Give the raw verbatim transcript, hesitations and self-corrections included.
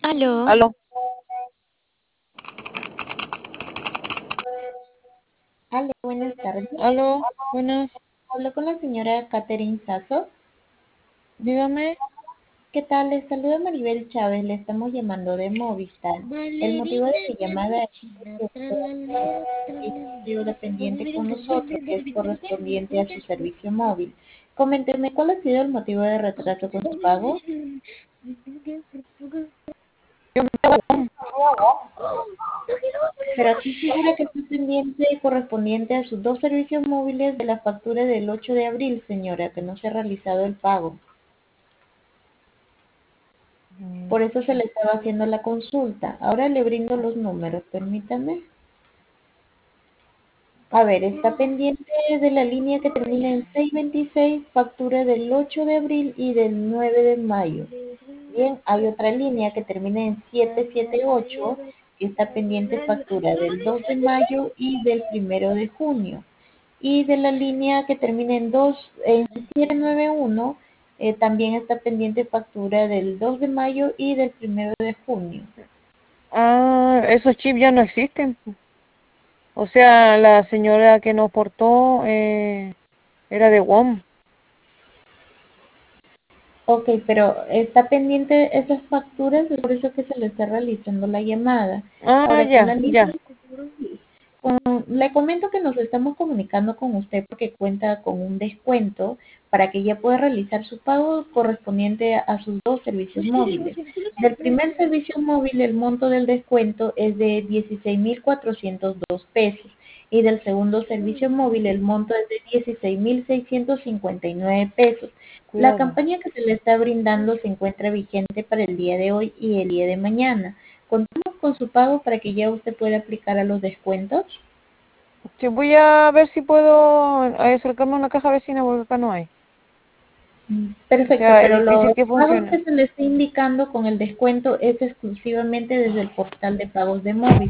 Aló. Aló. Aló, buenas tardes. Aló. Buenas. Hablo con la señora Catherine Sasso. Dígame. ¿Qué tal? Les saluda Maribel Chávez. Le estamos llamando de Movistar. El motivo de mi llamada es que usted tiene un dependiente con nosotros que es correspondiente a su servicio móvil. Coménteme, ¿cuál ha sido el motivo de retraso con su pago? Pero aquí figura que está pendiente correspondiente a sus dos servicios móviles de la factura del ocho de abril, señora, que no se ha realizado el pago. Por eso se le estaba haciendo la consulta. Ahora le brindo los números, permítame. A ver, está pendiente de la línea que termina en seiscientos veintiséis, factura del ocho de abril y del nueve de mayo. Bien, hay otra línea que termina en setecientos setenta y ocho, que está pendiente factura del dos de mayo y del primero de junio. Y de la línea que termina en, dos, en setecientos noventa y uno, eh, también está pendiente factura del dos de mayo y del primero de junio. Ah, esos chips ya no existen. O sea, la señora que nos portó eh, era de W O M. Ok, pero está pendiente esas facturas, es por eso que se le está realizando la llamada. Ah, Ahora, con la ya, línea, ya. con- le comento que nos estamos comunicando con usted porque cuenta con un descuento para que ella pueda realizar su pago correspondiente a sus dos servicios móviles. Del primer servicio móvil, el monto del descuento es de dieciséis mil cuatrocientos dos pesos. Y del segundo servicio móvil, el monto es de dieciséis mil seiscientos cincuenta y nueve pesos. La Cuidado. campaña que se le está brindando se encuentra vigente para el día de hoy y el día de mañana. Contamos con su pago para que ya usted pueda aplicar a los descuentos. Sí, voy a ver si puedo eh, acercarme a una caja vecina porque acá no hay. O Perfecto, sea, es pero difícil los que pagos funcione. que se le está indicando con el descuento es exclusivamente desde el portal de pagos de móvil.